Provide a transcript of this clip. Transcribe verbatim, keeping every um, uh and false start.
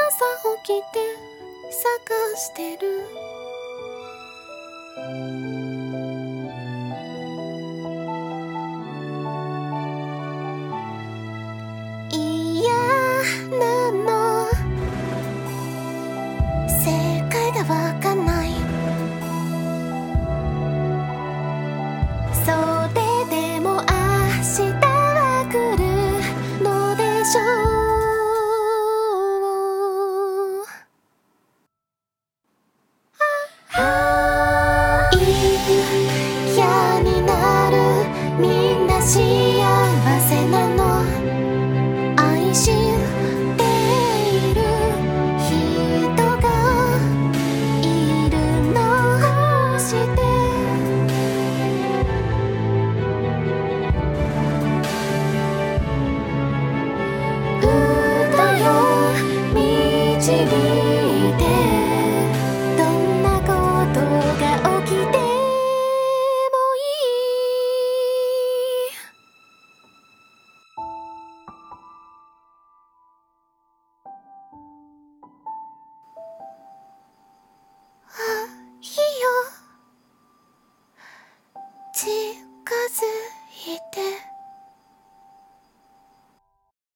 朝起きて探してる。嫌なの、正解がわかんない。それでも明日は来るのでしょう。嫌になる、みんな幸せなの。愛している人がいるのして歌よ導いて、どんなことが起きてもいい。あ、いいよ、近づいて。